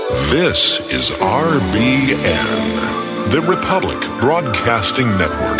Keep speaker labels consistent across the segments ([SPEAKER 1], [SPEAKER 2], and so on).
[SPEAKER 1] This is RBN, the Republic Broadcasting Network.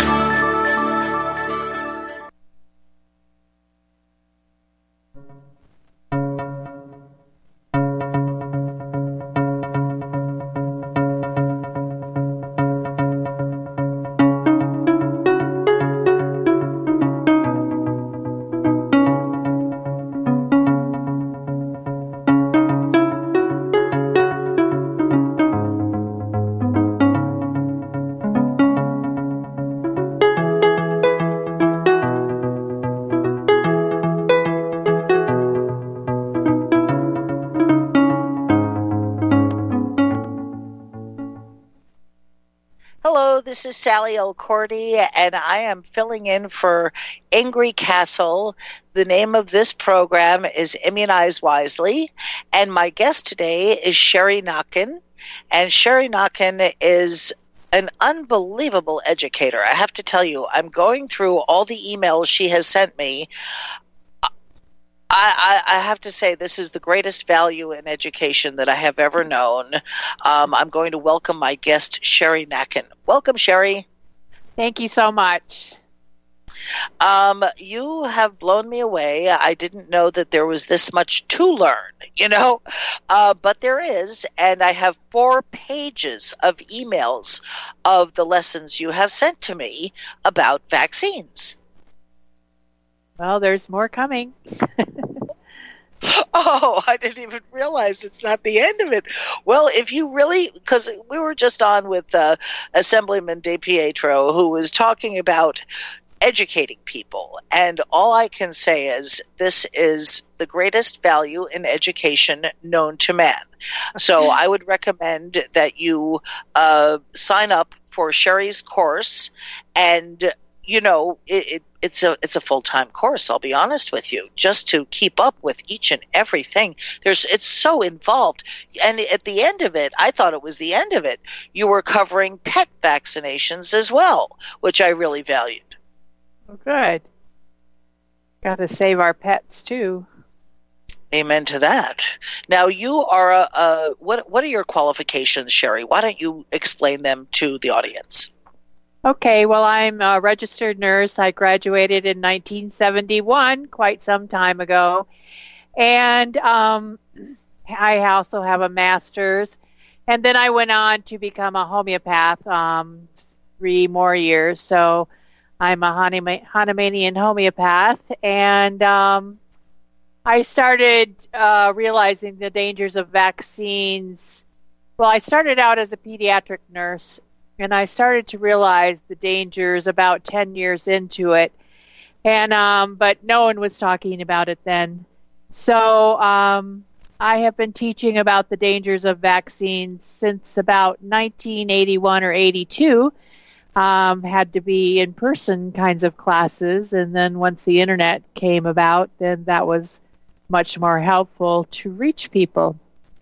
[SPEAKER 2] This is Sally Elcordy, and I am filling in for Ingrid Castle. The name of this program is Immunize Wisely, and my guest today is Sherry Nakin, and Sherry Nakin is an unbelievable educator. I have to tell you, I'm going through all the emails she has sent me. I have to say this is the greatest value in education that I have ever known. I'm going to welcome my guest, Sherry Nakin. Welcome, Sherry.
[SPEAKER 3] Thank you so much.
[SPEAKER 2] You have blown me away. I didn't know that there was this much to learn, but there is, and I have 4 pages of emails of the lessons you have sent to me about vaccines.
[SPEAKER 3] Well, there's more coming.
[SPEAKER 2] Oh, I didn't even realize it's not the end of it. Well, if you really, because we were just on with Assemblyman DePietro, who was talking about educating people. And all I can say is this is the greatest value in education known to man. So I would recommend that you sign up for Sherry's course, and it's a full-time course, I'll be honest with you, just to keep up with each and everything. It's so involved. And at the end of it, I thought it was the end of it, you were covering pet vaccinations as well, which I really valued.
[SPEAKER 3] Oh, good. Got to save our pets, too.
[SPEAKER 2] Amen to that. Now, you are what are your qualifications, Sherry? Why don't you explain them to the audience?
[SPEAKER 3] Okay, well, I'm a registered nurse. I graduated in 1971, quite some time ago. And I also have a master's. And then I went on to become a homeopath 3 more years. So I'm a Hahnemannian homeopath. And I started realizing the dangers of vaccines. Well, I started out as a pediatric nurse, and I started to realize the dangers about 10 years into it. And but no one was talking about it then. So I have been teaching about the dangers of vaccines since about 1981 or 82. Had to be in-person kinds of classes. And then once the internet came about, then that was much more helpful to reach people.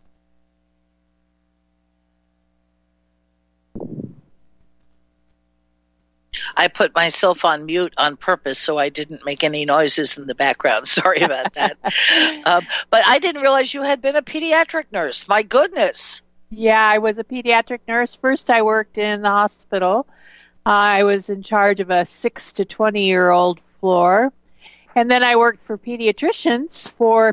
[SPEAKER 2] I put myself on mute on purpose so I didn't make any noises in the background. Sorry about that. But I didn't realize you had been a pediatric nurse. My goodness.
[SPEAKER 3] Yeah, I was a pediatric nurse. First, I worked in the hospital. I was in charge of a 6 to 20-year-old floor. And then I worked for pediatricians for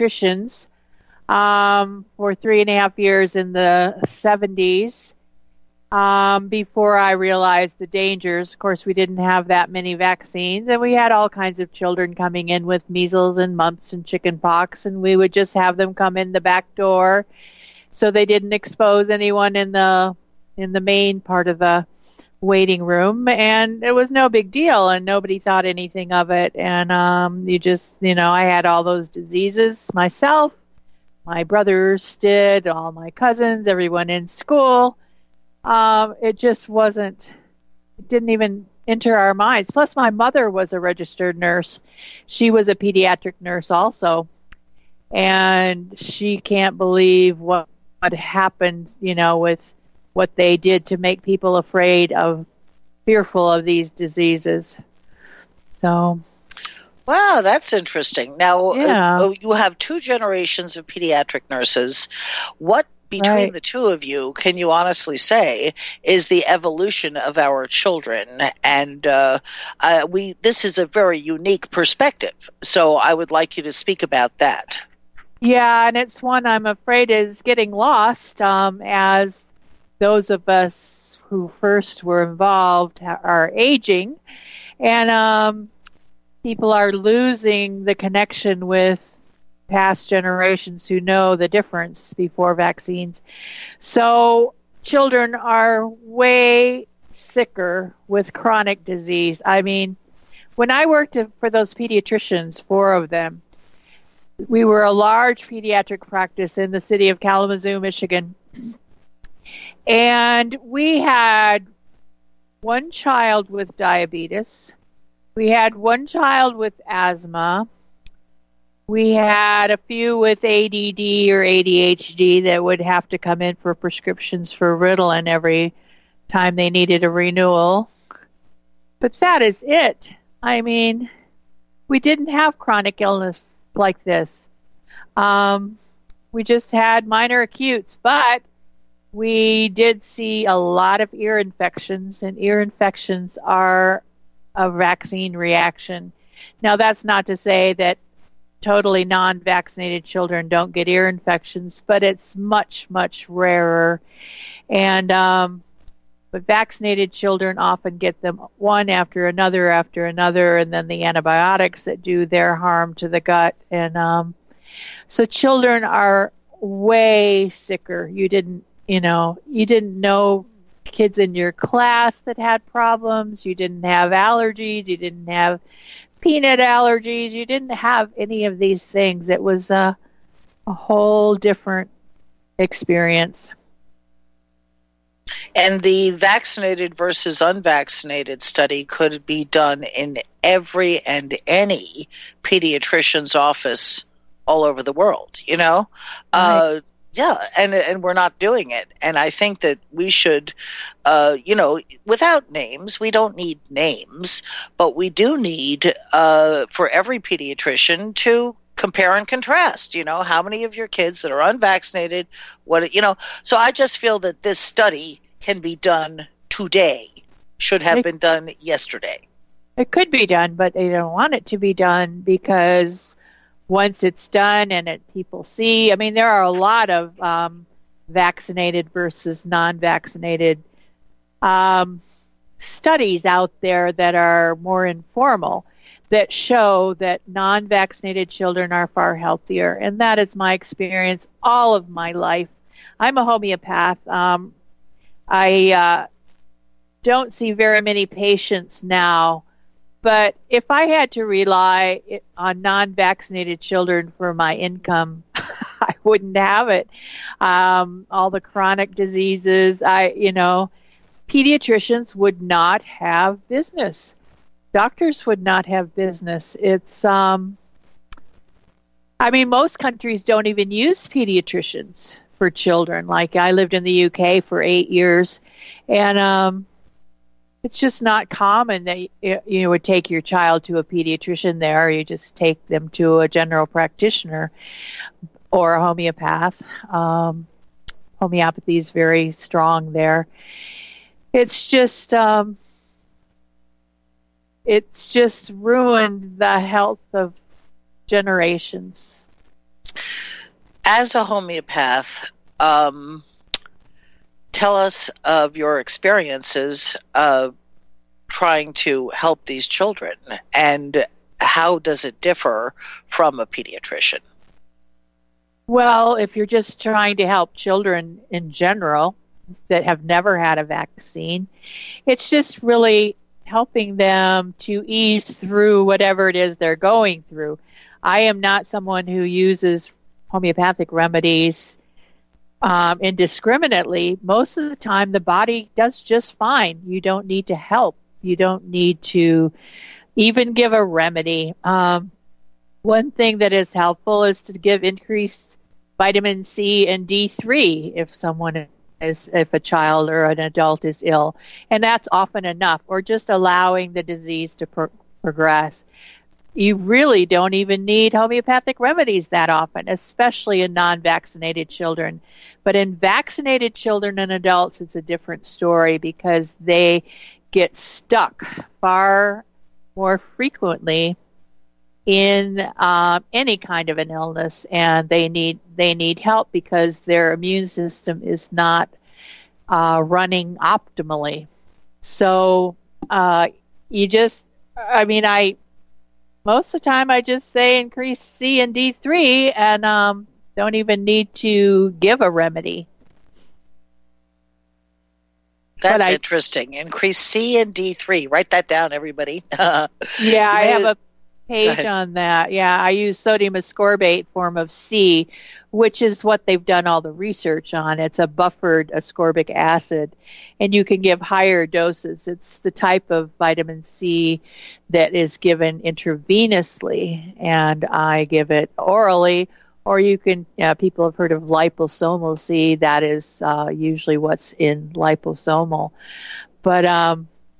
[SPEAKER 3] 3.5 years in the 70s. Before I realized the dangers. Of course, we didn't have that many vaccines, and we had all kinds of children coming in with measles and mumps and chicken pox, and we would just have them come in the back door so they didn't expose anyone in the main part of the waiting room, and it was no big deal, and nobody thought anything of it. And I had all those diseases myself. My brothers did, all my cousins, everyone in school. It didn't even enter our minds. Plus, my mother was a registered nurse. She was a pediatric nurse also. And she can't believe what happened, with what they did to make people fearful of these diseases. So.
[SPEAKER 2] Wow, that's interesting. Now,
[SPEAKER 3] yeah.
[SPEAKER 2] You have 2 generations of pediatric nurses. What between
[SPEAKER 3] Right.
[SPEAKER 2] the two of you, can you honestly say is the evolution of our children? And this is a very unique perspective. So I would like you to speak about that.
[SPEAKER 3] Yeah, and it's one I'm afraid is getting lost as those of us who first were involved are aging, and people are losing the connection with past generations who know the difference before vaccines. So children are way sicker with chronic disease. I mean, when I worked for those pediatricians, 4 of them, we were a large pediatric practice in the city of Kalamazoo, Michigan. And we had 1 child with diabetes. We had 1 child with asthma. We had a few with ADD or ADHD that would have to come in for prescriptions for Ritalin every time they needed a renewal. But that is it. I mean, we didn't have chronic illness like this. We just had minor acutes, but we did see a lot of ear infections, and ear infections are a vaccine reaction. Now, that's not to say that totally non-vaccinated children don't get ear infections, but it's much, much rarer. And but vaccinated children often get them one after another, and then the antibiotics that do their harm to the gut. And so children are way sicker. You didn't know kids in your class that had problems. You didn't have allergies. You didn't have peanut allergies. You didn't have any of these things. It was a whole different experience.
[SPEAKER 2] And the vaccinated versus unvaccinated study could be done in every and any pediatrician's office all over the world,
[SPEAKER 3] Right.
[SPEAKER 2] Yeah, and we're not doing it. And I think that we should, without names, we don't need names, but we do need, for every pediatrician to compare and contrast, how many of your kids that are unvaccinated, so I just feel that this study can be done today, should have been done yesterday.
[SPEAKER 3] It could be done, but they don't want it to be done because once it's done and people see, I mean, there are a lot of vaccinated versus non-vaccinated studies out there that are more informal that show that non-vaccinated children are far healthier. And that is my experience all of my life. I'm a homeopath. I don't see very many patients now, but if I had to rely on non-vaccinated children for my income, I wouldn't have it. All the chronic diseases, pediatricians would not have business. Doctors would not have business. It's, most countries don't even use pediatricians for children. Like I lived in the UK for 8 years, and it's just not common that you would take your child to a pediatrician there. You just take them to a general practitioner or a homeopath. Homeopathy is very strong there. It's just ruined the health of generations.
[SPEAKER 2] As a homeopath, tell us of your experiences trying to help these children, and how does it differ from a pediatrician?
[SPEAKER 3] Well, if you're just trying to help children in general that have never had a vaccine, it's just really helping them to ease through whatever it is they're going through. I am not someone who uses homeopathic remedies indiscriminately. Most of the time, the body does just fine. You don't need to help. You don't need to even give a remedy. One thing that is helpful is to give increased vitamin C and D3 if a child or an adult is ill, and that's often enough. Or just allowing the disease to progress. you really don't even need homeopathic remedies that often, especially in non-vaccinated children. But in vaccinated children and adults, it's a different story because they get stuck far more frequently in any kind of an illness, and they need help because their immune system is not running optimally. So most of the time I just say increase C and D3 and don't even need to give a remedy.
[SPEAKER 2] That's interesting. Increase C and D3. Write that down, everybody.
[SPEAKER 3] Yeah, I have a page on that. Yeah, I use sodium ascorbate form of C, which is what they've done all the research on. It's a buffered ascorbic acid, and you can give higher doses. It's the type of vitamin C that is given intravenously, and I give it orally. Or you can, people have heard of liposomal C. That is usually what's in liposomal. But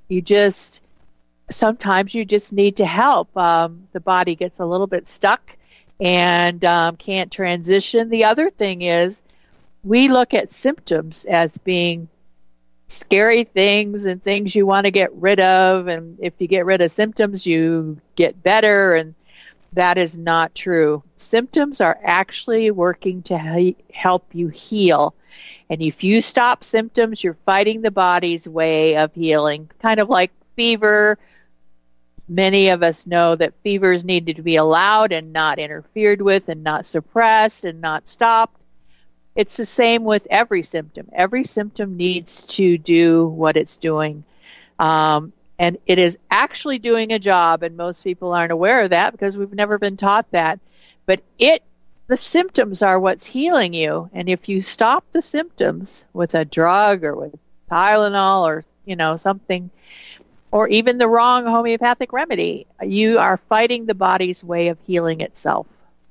[SPEAKER 3] sometimes you just need to help. The body gets a little bit stuck and can't transition. The other thing is we look at symptoms as being scary things and things you want to get rid of. And if you get rid of symptoms, you get better. And that is not true. Symptoms are actually working to help you heal. And if you stop symptoms, you're fighting the body's way of healing. Kind of like fever. Many of us know that fevers need to be allowed and not interfered with and not suppressed and not stopped. It's the same with every symptom. Every symptom needs to do what it's doing. And it is actually doing a job, and most people aren't aware of that because we've never been taught that. But the symptoms are what's healing you. And if you stop the symptoms with a drug or with Tylenol or, something, or even the wrong homeopathic remedy, you are fighting the body's way of healing itself.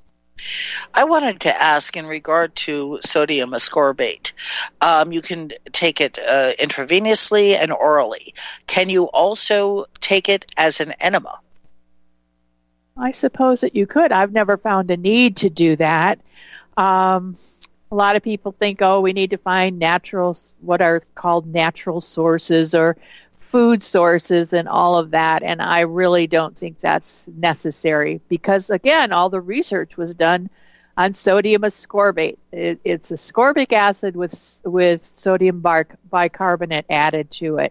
[SPEAKER 2] I wanted to ask in regard to sodium ascorbate. You can take it intravenously and orally. Can you also take it as an enema?
[SPEAKER 3] I suppose that you could. I've never found a need to do that. A lot of people think, we need to find what are called natural sources or food sources and all of that, and I really don't think that's necessary because, again, all the research was done on sodium ascorbate. It's ascorbic acid with sodium bicarbonate added to it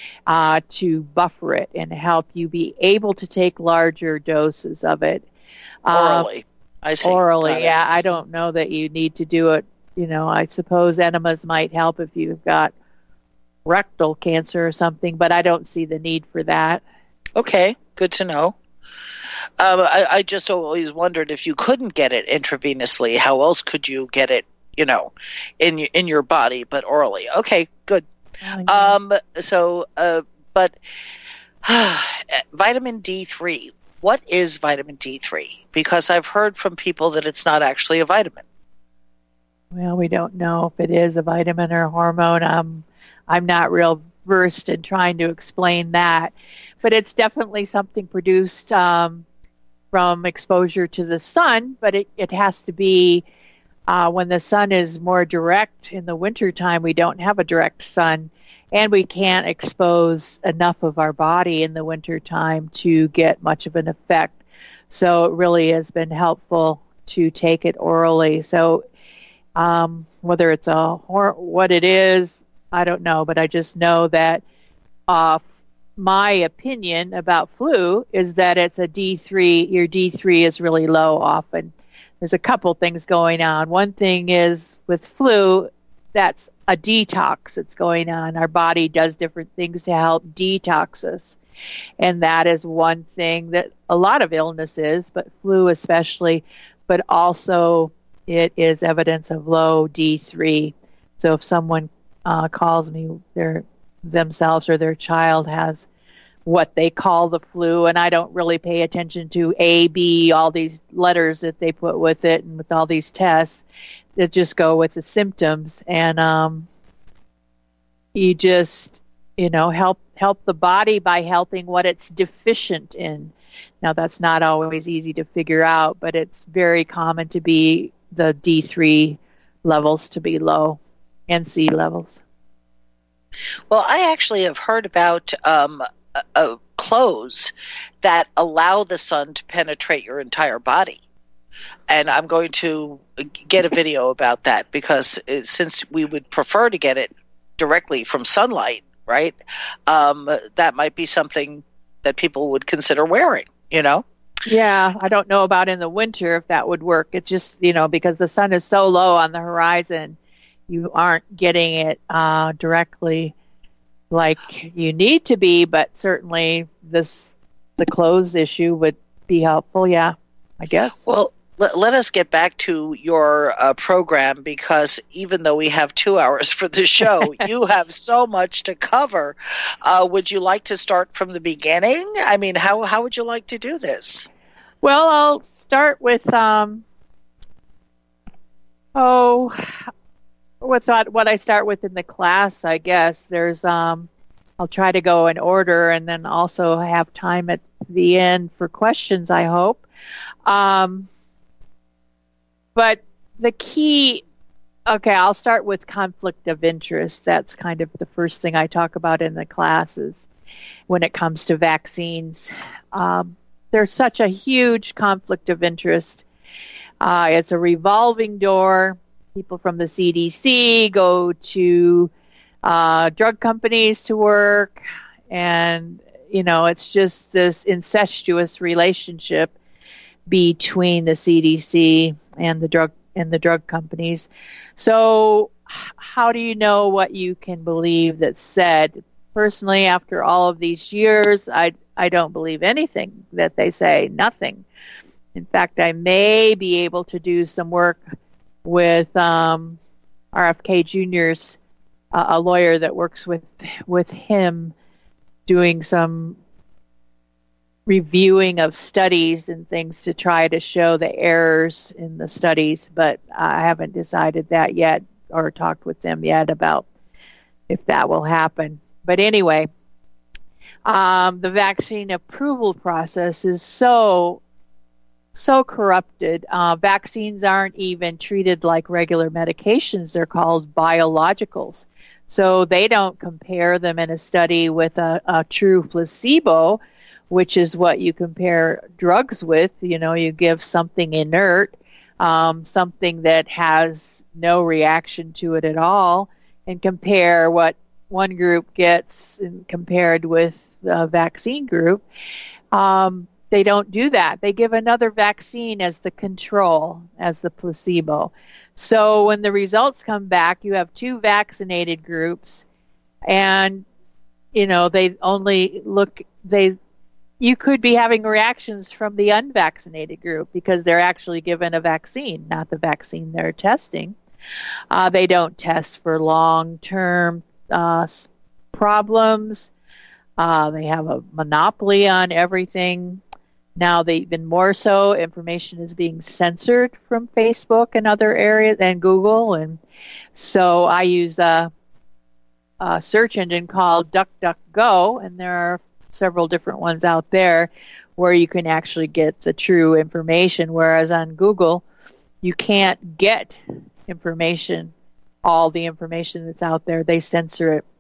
[SPEAKER 3] to buffer it and help you be able to take larger doses of it.
[SPEAKER 2] Orally. I see.
[SPEAKER 3] Orally, yeah. I don't know that you need to do it. I suppose enemas might help if you've got rectal cancer or something, but I don't see the need for that.
[SPEAKER 2] Okay, good to know. I just always wondered if you couldn't get it intravenously, how else could you get it, in your body, but orally? Okay, good. But vitamin D3. What is vitamin D3? Because I've heard from people that it's not actually a vitamin.
[SPEAKER 3] Well, we don't know if it is a vitamin or a hormone. I'm not real versed in trying to explain that, but it's definitely something produced from exposure to the sun, but it has to be when the sun is more direct. In the wintertime, we don't have a direct sun, and we can't expose enough of our body in the wintertime to get much of an effect. So it really has been helpful to take it orally. So whether it's what it is, I don't know, but I just know that my opinion about flu is that it's a D3. Your D3 is really low often. There's a couple things going on. One thing is with flu, that's a detox that's going on. Our body does different things to help detox us. And that is one thing that a lot of illness is, but flu especially, but also it is evidence of low D3. So if someone calls me themselves or their child has what they call the flu, and I don't really pay attention to A, B, all these letters that they put with it and with all these tests that just go with the symptoms. And you just, help the body by helping what it's deficient in. Now, that's not always easy to figure out, but it's very common to be the D3 levels to be low and C levels.
[SPEAKER 2] Well, I actually have heard about clothes that allow the sun to penetrate your entire body. And I'm going to get a video about that because since we would prefer to get it directly from sunlight, right, that might be something that people would consider wearing, you know?
[SPEAKER 3] Yeah, I don't know about in the winter if that would work. It's just, because the sun is so low on the horizon, you aren't getting it directly like you need to be, but certainly the clothes issue would be helpful, yeah, I guess.
[SPEAKER 2] Well, let us get back to your program because even though we have 2 hours for the show, you have so much to cover. Would you like to start from the beginning? I mean, how would you like to do this?
[SPEAKER 3] Well, I'll start with what I start with in the class, I guess. There's I'll try to go in order and then also have time at the end for questions, I hope. But the key, I'll start with conflict of interest. That's kind of the first thing I talk about in the classes when it comes to vaccines. There's such a huge conflict of interest. It's a revolving door. People from the CDC go to drug companies to work, and it's just this incestuous relationship between the CDC and the drug companies. So how do you know what you can believe that's said? Personally, after all of these years, I don't believe anything that they say, nothing. In fact, I may be able to do some work with RFK Jr.'s a lawyer that works with him doing some reviewing of studies and things to try to show the errors in the studies, but I haven't decided that yet or talked with them yet about if that will happen. But anyway, the vaccine approval process is so corrupted. Vaccines aren't even treated like regular medications. They're called biologicals. So they don't compare them in a study with a true placebo, which is what you compare drugs with. You give something inert, something that has no reaction to it at all, and compare what one group gets and compared with the vaccine group. They don't do that. They give another vaccine as the control, as the placebo. So when the results come back, you have two vaccinated groups, and they only look. You could be having reactions from the unvaccinated group because they're actually given a vaccine, not the vaccine they're testing. They don't test for long-term problems. They have a monopoly on everything. Now, even more so, information is being censored from Facebook and other areas and Google. And so I use a search engine called DuckDuckGo, and there are several different ones out there where you can actually get the true information, whereas on Google, you can't get information, all the information that's out there. They censor it.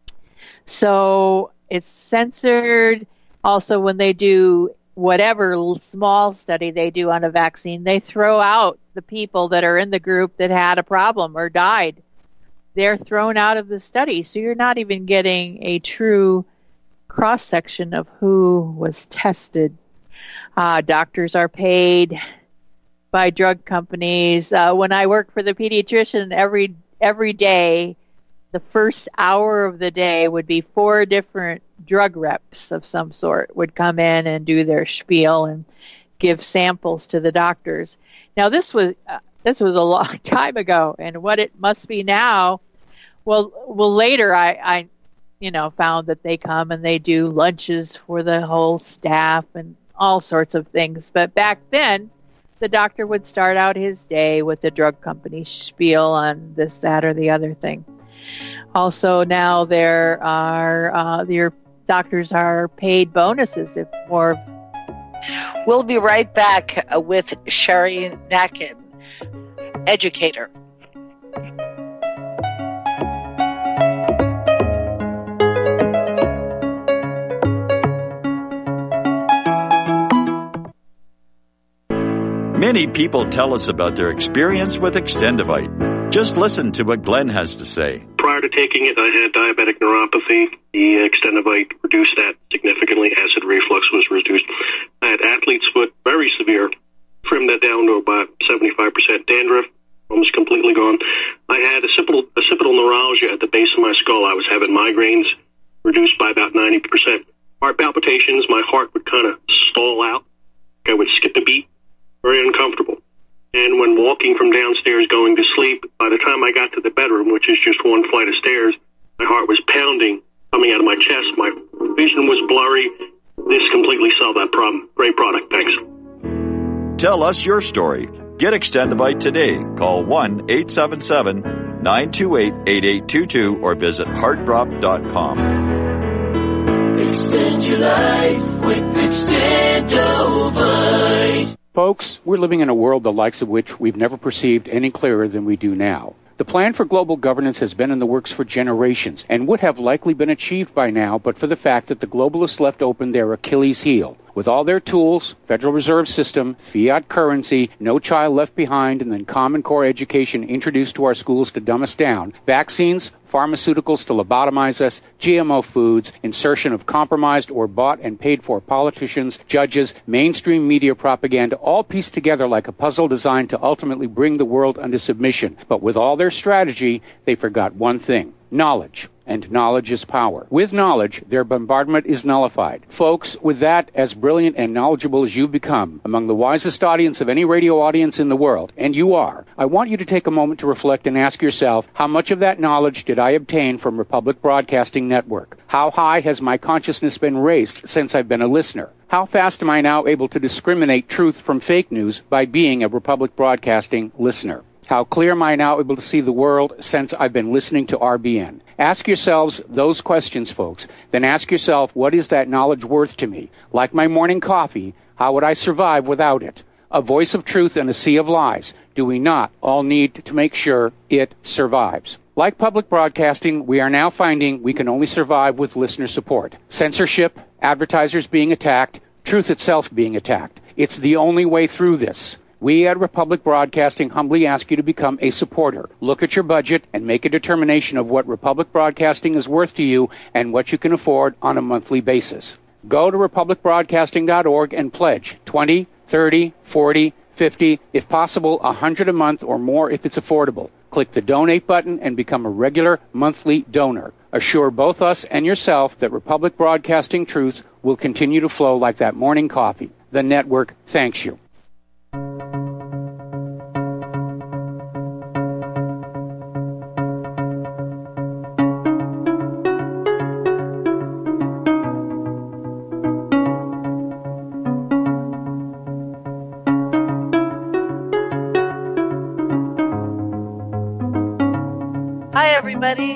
[SPEAKER 3] So it's censored. Also, when they do whatever small study they do on a vaccine, they throw out the people that are in the group that had a problem or died. They're thrown out of the study. So you're not even getting a true cross-section of who was tested. Doctors are paid by drug companies. When I worked for the pediatrician, every day, the first hour of the day would be 4 different drug reps of some sort would come in and do their spiel and give samples to the doctors. Now, this was a long time ago, and what it must be now, well, later I found that they come and they do lunches for the whole staff and all sorts of things. But back then, the doctor would start out his day with the drug company spiel on this, that, or the other thing. Also, now there are your doctors are paid bonuses if more
[SPEAKER 2] We'll be right back with Sherry Nacken, educator.
[SPEAKER 4] Many people tell us about their experience with Extendivite. Just listen to what Glenn has to say.
[SPEAKER 5] Prior to taking it, I had diabetic neuropathy. The Extendivite reduced that significantly. Acid reflux was reduced. I had athlete's foot, very severe. Trimmed that down to about 75%. Dandruff, almost completely gone. I had occipital neuralgia at the base of my skull. I was having migraines, reduced by about 90%. Heart palpitations, my heart would kind of stall out. I would skip a beat. Very uncomfortable. And when walking from downstairs going to sleep, by the time I got to the bedroom, which is just one flight of stairs, my heart was pounding, coming out of my chest. My vision was blurry. This completely solved that problem. Great product. Thanks.
[SPEAKER 4] Tell us your story. Get Extendivite today. Call 1-877-928-8822 or visit heartdrop.com.
[SPEAKER 6] Extend your life with Extendivite.
[SPEAKER 7] Folks, we're living in a world the likes of which we've never perceived any clearer than we do now. The plan for global governance has been in the works for generations and would have likely been achieved by now but for the fact that the globalists left open their Achilles heel. With all their tools, Federal Reserve System, fiat currency, no child left behind, and then Common Core education introduced to our schools to dumb us down, vaccines, pharmaceuticals to lobotomize us, GMO foods, insertion of compromised or bought and paid for politicians, judges, mainstream media propaganda, all pieced together like a puzzle designed to ultimately bring the world under submission. But with all their strategy, they forgot one thing: knowledge. And knowledge is power. With knowledge, their bombardment is nullified. Folks, with that, as brilliant and knowledgeable as you've become, among the wisest audience of any radio audience in the world, and you are, I want you to take a moment to reflect and ask yourself, how much of that knowledge did I obtain from Republic Broadcasting Network? How high has my consciousness been raised since I've been a listener? How fast am I now able to discriminate truth from fake news by being a Republic Broadcasting listener? How clear am I now able to see the world since I've been listening to RBN? Ask yourselves those questions, folks. Then ask yourself, what is that knowledge worth to me? Like my morning coffee, how would I survive without it? A voice of truth in a sea of lies. Do we not all need to make sure it survives? Like public broadcasting, we are now finding we can only survive with listener support. Censorship, advertisers being attacked, truth itself being attacked. It's the only way through this. We at Republic Broadcasting humbly ask you to become a supporter. Look at your budget and make a determination of what Republic Broadcasting is worth to you and what you can afford on a monthly basis. Go to republicbroadcasting.org and pledge $20, $30, $40, $50, if possible, $100 a month or more if it's affordable. Click the donate button and become a regular monthly donor. Assure both us and yourself that Republic Broadcasting truth will continue to flow like that morning coffee. The network thanks you.
[SPEAKER 2] Everybody.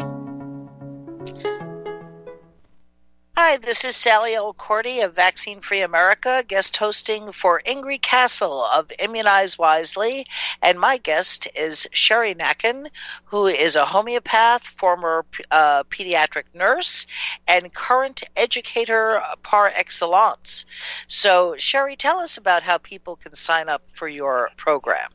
[SPEAKER 2] Hi, this is Sally O'Cordy of Vaccine Free America, guest hosting for Ingrid Castle of Immunize Wisely, and my guest is Sherry Nacken, who is a homeopath, former pediatric nurse, and current educator par excellence. So, Sherry, tell us about how people can sign up for your program.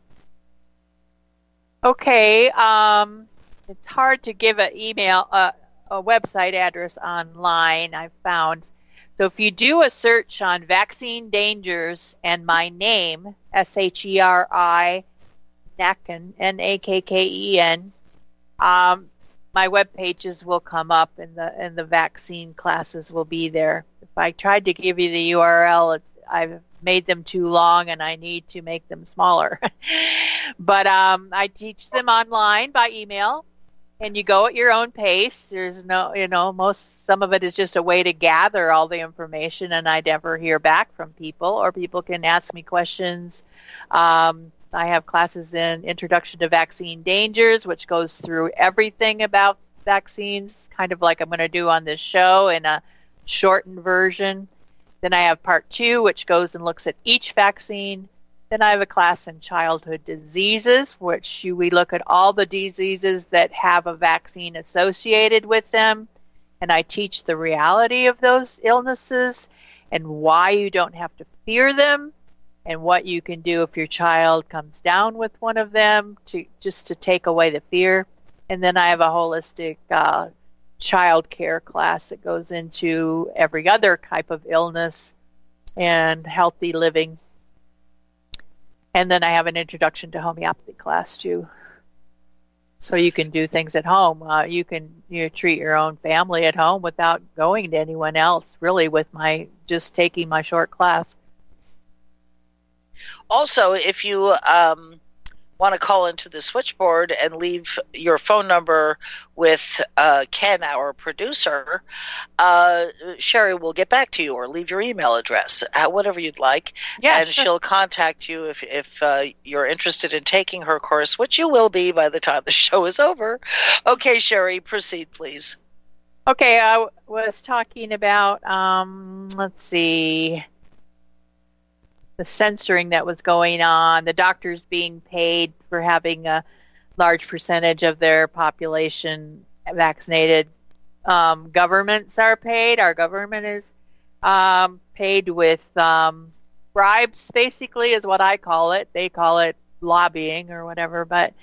[SPEAKER 3] Okay, it's hard to give an email, a website address online, I've found. So if you do a search on vaccine dangers and my name, Sheri Nacken, Nakken, my web pages will come up and the vaccine classes will be there. If I tried to give you the URL, I've made them too long and I need to make them smaller. But I teach them online by email. And you go at your own pace. There's no, some of it is just a way to gather all the information, and I never hear back from people, or people can ask me questions. I have classes in Introduction to Vaccine Dangers, which goes through everything about vaccines, kind of like I'm going to do on this show in a shortened version. Then I have part 2, which goes and looks at each vaccine. Then I have a class in childhood diseases, which we look at all the diseases that have a vaccine associated with them. And I teach the reality of those illnesses and why you don't have to fear them and what you can do if your child comes down with one of them to take away the fear. And then I have a holistic child care class that goes into every other type of illness and healthy living. And then I have an introduction to homeopathy class too. So you can do things at home. You can treat your own family at home without going to anyone else, really, with just taking my short class.
[SPEAKER 2] Also, if you want to call into the switchboard and leave your phone number with Ken, our producer, Sherry will get back to you, or leave your email address, whatever you'd like.
[SPEAKER 3] Yeah,
[SPEAKER 2] and
[SPEAKER 3] sure.
[SPEAKER 2] She'll contact you if you're interested in taking her course, which you will be by the time the show is over. Okay, Sherry, proceed, please.
[SPEAKER 3] Okay, I was talking about, let's see, the censoring that was going on, the doctors being paid for having a large percentage of their population vaccinated. Governments are paid. Our government is paid with bribes, basically, is what I call it. They call it lobbying or whatever. But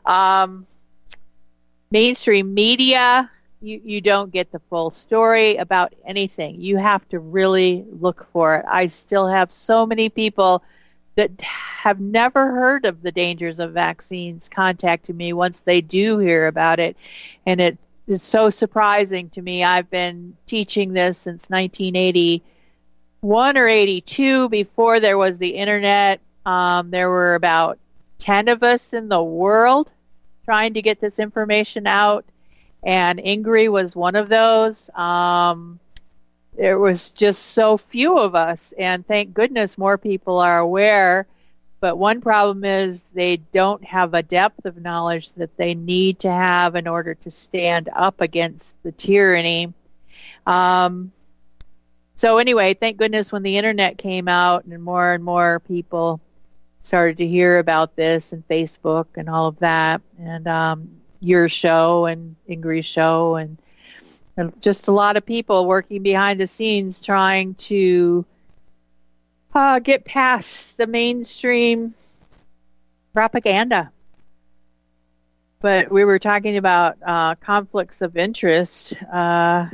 [SPEAKER 3] mainstream media, you don't get the full story about anything. You have to really look for it. I still have so many people that have never heard of the dangers of vaccines contacting me once they do hear about it. And it's so surprising to me. I've been teaching this since 1981 or 82, before there was the internet. There were about 10 of us in the world trying to get this information out. And Ingrid was one of those. There was just so few of us, and thank goodness more people are aware. But one problem is they don't have a depth of knowledge that they need to have in order to stand up against the tyranny. So anyway, thank goodness when the internet came out and more people started to hear about this, and Facebook and all of that, and your show and Ingrid's show, and just a lot of people working behind the scenes trying to get past the mainstream propaganda. But we were talking about conflicts of interest. I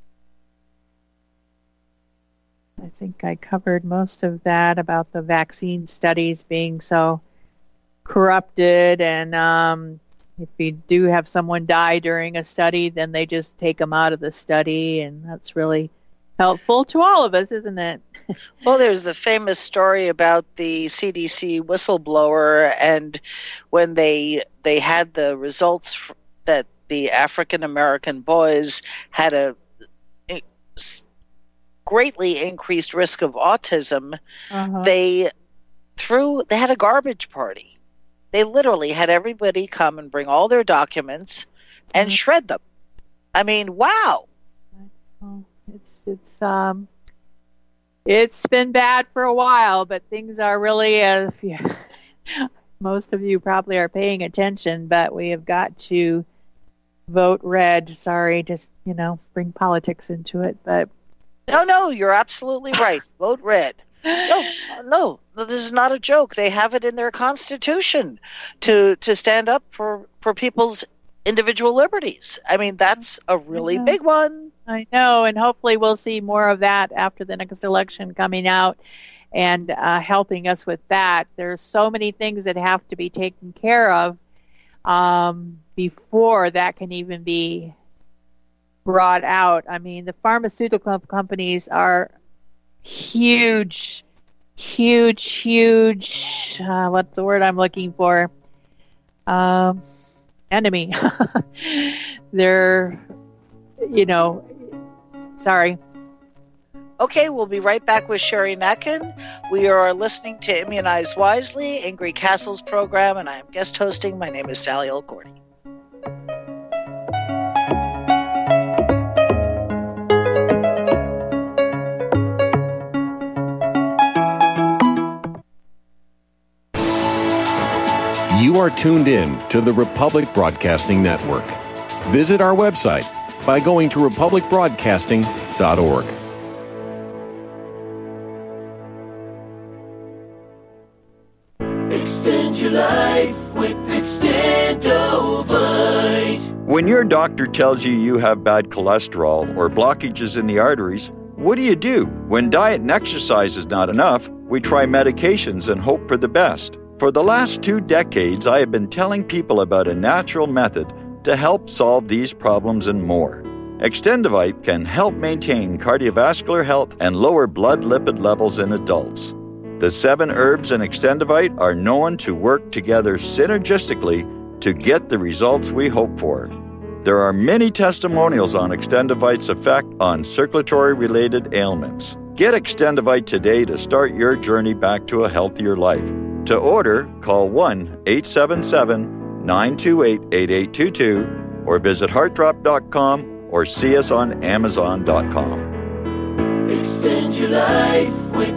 [SPEAKER 3] think I covered most of that about the vaccine studies being so corrupted, and if you do have someone die during a study, then they just take them out of the study, and that's really helpful to all of us, isn't it?
[SPEAKER 2] Well, there's the famous story about the CDC whistleblower, and when they had the results that the African-American boys had a greatly increased risk of autism, they had a garbage party. They literally had everybody come and bring all their documents and shred them. I mean, wow.
[SPEAKER 3] It's been bad for a while, but things are really, most of you probably are paying attention, but we have got to vote red. Sorry, just, bring politics into it, but.
[SPEAKER 2] No, you're absolutely right. Vote red. No, this is not a joke. They have it in their Constitution to stand up for people's individual liberties. I mean, that's a really big one.
[SPEAKER 3] I know, and hopefully we'll see more of that after the next election coming out and helping us with that. There's so many things that have to be taken care of before that can even be brought out. I mean, the pharmaceutical companies are huge, what's the word I'm looking for? Enemy. They're, sorry.
[SPEAKER 2] Okay, we'll be right back with Sherry Natkin. We are listening to Immunize Wisely, Ingrid Castle's program, and I am guest hosting. My name is Sally Elcordy.
[SPEAKER 8] tuned in to the Republic Broadcasting Network. Visit our website by going to republicbroadcasting.org.
[SPEAKER 6] Extend your life with Extendovite.
[SPEAKER 4] When your doctor tells you have bad cholesterol or blockages in the arteries, what do? When diet and exercise is not enough, we try medications and hope for the best. For the last 2 decades, I have been telling people about a natural method to help solve these problems and more. Extendovite can help maintain cardiovascular health and lower blood lipid levels in adults. The 7 herbs in Extendovite are known to work together synergistically to get the results we hope for. There are many testimonials on Extendovite's effect on circulatory-related ailments. Get Extendovite today to start your journey back to a healthier life. To order, call 1-877-928-8822 or visit heartdrop.com or see us on amazon.com.
[SPEAKER 6] Extend your life with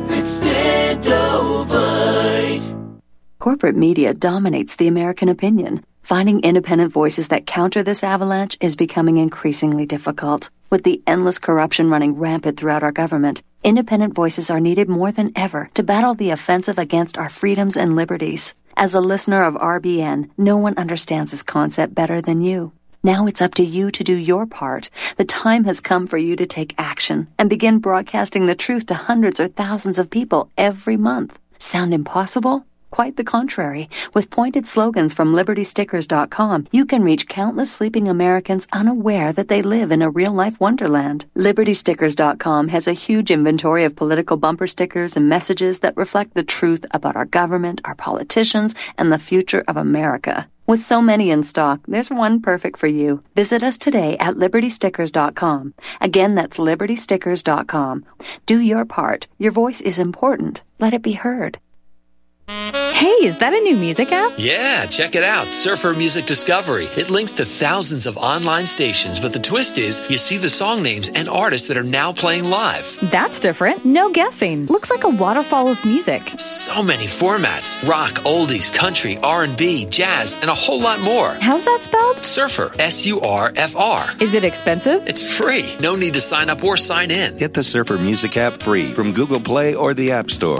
[SPEAKER 6] Extendovite.
[SPEAKER 9] Corporate media dominates the American opinion. Finding independent voices that counter this avalanche is becoming increasingly difficult. With the endless corruption running rampant throughout our government, independent voices are needed more than ever to battle the offensive against our freedoms and liberties. As a listener of RBN, no one understands this concept better than you. Now it's up to you to do your part. The time has come for you to take action and begin broadcasting the truth to hundreds or thousands of people every month. Sound impossible? Quite the contrary. With pointed slogans from LibertyStickers.com, you can reach countless sleeping Americans unaware that they live in a real-life wonderland. LibertyStickers.com has a huge inventory of political bumper stickers and messages that reflect the truth about our government, our politicians, and the future of America. With so many in stock, there's one perfect for you. Visit us today at LibertyStickers.com. Again, that's LibertyStickers.com. Do your part. Your voice is important. Let it be heard.
[SPEAKER 10] Hey, is that a new music app?
[SPEAKER 11] Yeah, check it out. Surfer Music Discovery. It links to thousands of online stations, but the twist is you see the song names and artists that are now playing live.
[SPEAKER 10] That's different. No guessing. Looks like a waterfall of music.
[SPEAKER 11] So many formats. Rock, oldies, country, R&B, jazz, and a whole lot more.
[SPEAKER 10] How's that spelled?
[SPEAKER 11] Surfer. S-U-R-F-R.
[SPEAKER 10] Is it expensive?
[SPEAKER 11] It's free. No need to sign up or sign in.
[SPEAKER 12] Get the Surfer Music app free from Google Play or the App Store.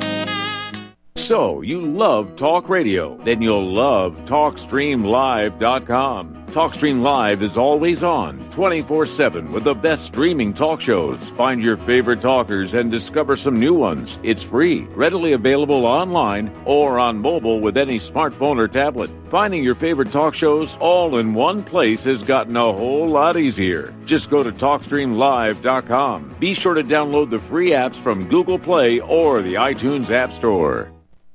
[SPEAKER 13] So, you love talk radio? Then you'll love TalkStreamLive.com. TalkStream Live is always on, 24/7, with the best streaming talk shows. Find your favorite talkers and discover some new ones. It's free, readily available online or on mobile with any smartphone or tablet. Finding your favorite talk shows all in one place has gotten a whole lot easier. Just go to TalkStreamLive.com. Be sure to download the free apps from Google Play or the iTunes App Store.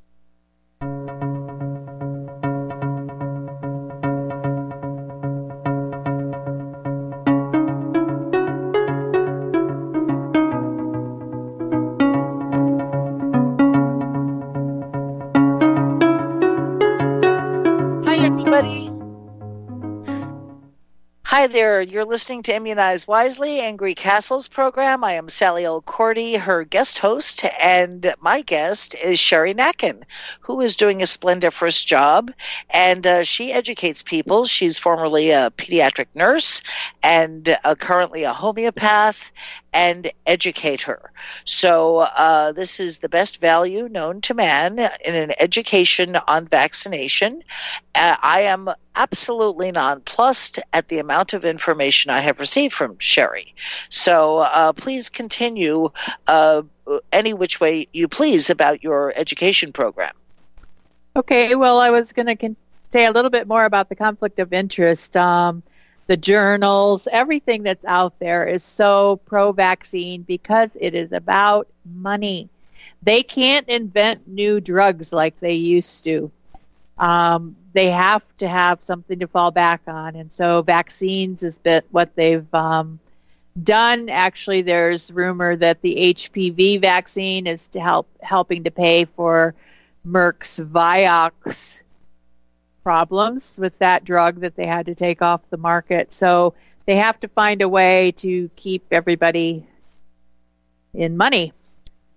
[SPEAKER 2] Hi there, you're listening to Immunize Wisely, Angry Castles program. I am Sally O'Cordy, her guest host, and my guest is Sherry Nacken, who is doing a splendiferous job, and she educates people. She's formerly a pediatric nurse and currently a homeopath and educator. So this is the best value known to man in an education on vaccination. I am absolutely nonplussed at the amount of information I have received from Sherry. So please continue any which way you please about your education program.
[SPEAKER 3] Okay, well, I was going to say a little bit more about the conflict of interest. The journals, everything that's out there is so pro-vaccine because it is about money. They can't invent new drugs like they used to. They have to have something to fall back on. And so vaccines is what they've done. Actually, there's rumor that the HPV vaccine is to helping to pay for Merck's Vioxx problems with that drug that they had to take off the market. So they have to find a way to keep everybody in money.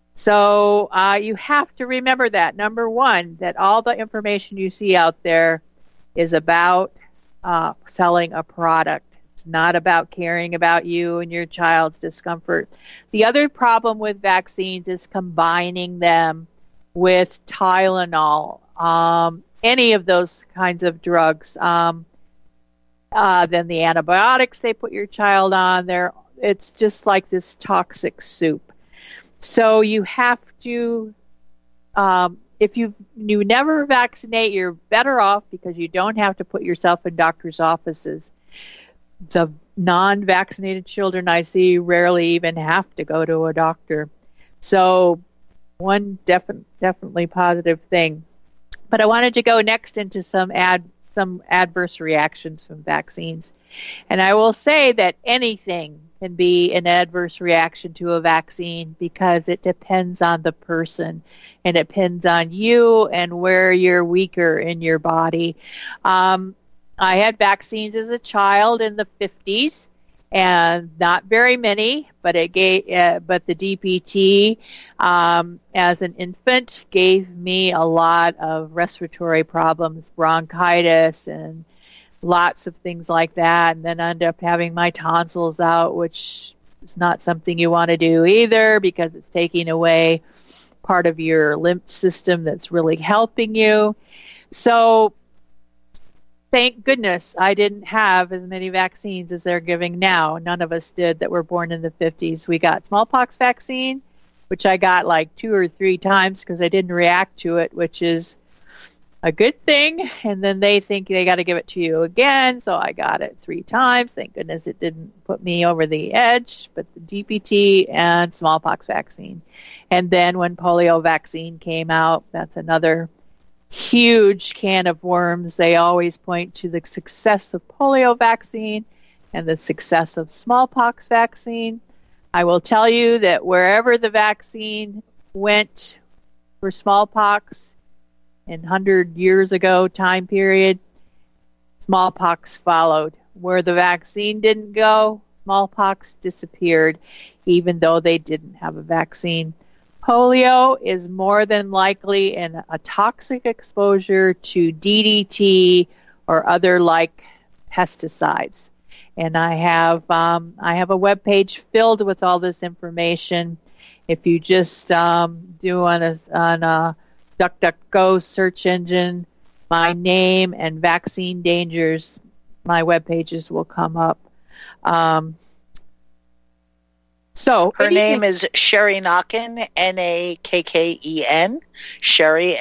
[SPEAKER 3] So you have to remember that, number one, that all the information you see out there is about selling a product. It's not about caring about you and your child's discomfort. The other problem with vaccines is combining them with Tylenol, any of those kinds of drugs. Then the antibiotics they put your child on there, it's just like this toxic soup. So you have to, if you never vaccinate, you're better off because you don't have to put yourself in doctor's offices. The non-vaccinated children I see rarely even have to go to a doctor. So one definitely positive thing. But I wanted to go next into some adverse reactions from vaccines. And I will say that anything can be an adverse reaction to a vaccine because it depends on the person and it depends on you and where you're weaker in your body. I had vaccines as a child in the 50s, and not very many, but but the DPT as an infant gave me a lot of respiratory problems, bronchitis, and lots of things like that, and then I ended up having my tonsils out, which is not something you want to do either because it's taking away part of your lymph system that's really helping you. So thank goodness I didn't have as many vaccines as they're giving now. None of us did that were born in the 50s. We got smallpox vaccine, which I got like 2 or 3 times because I didn't react to it, which is a good thing, and then they think they got to give it to you again, so I got it 3 times. Thank goodness it didn't put me over the edge, but the DPT and smallpox vaccine. And then when polio vaccine came out, that's another huge can of worms. They always point to the success of polio vaccine and the success of smallpox vaccine. I will tell you that wherever the vaccine went for smallpox, in 100 years ago time period, smallpox followed. Where the vaccine didn't go, smallpox disappeared, even though they didn't have a vaccine. Polio is more than likely a toxic exposure to DDT or other like pesticides. And I have a webpage filled with all this information. If you just do on a DuckDuckGo search engine, my name and vaccine dangers, my web pages will come up. So
[SPEAKER 2] her name is Sherry Nakken, Nakken, Sherry